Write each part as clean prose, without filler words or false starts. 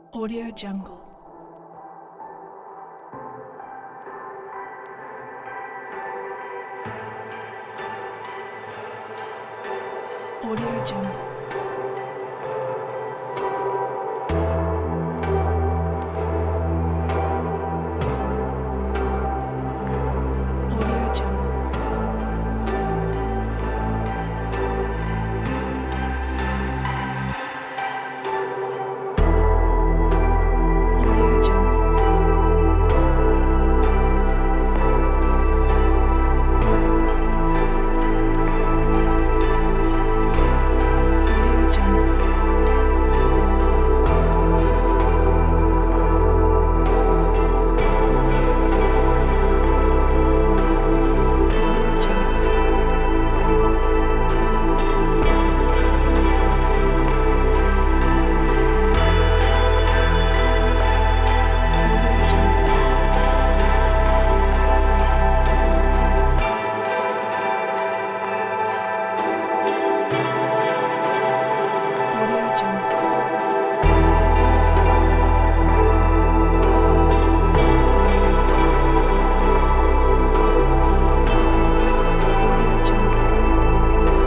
Audio Jungle. Audio Jungle. Audio Jungle. Audio Jungle. Audio Jungle. Audio Jungle. Audio Jungle. Audio Jungle. Audio Jungle.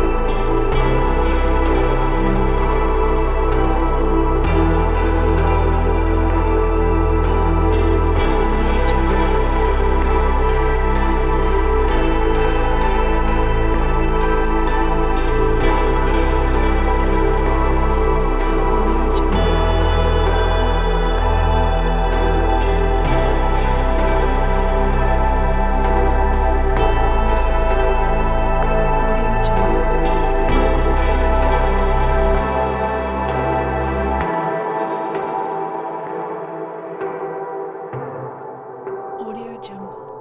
Audio Jungle. Audio Jungle. Audio Jungle. Audio Jungle.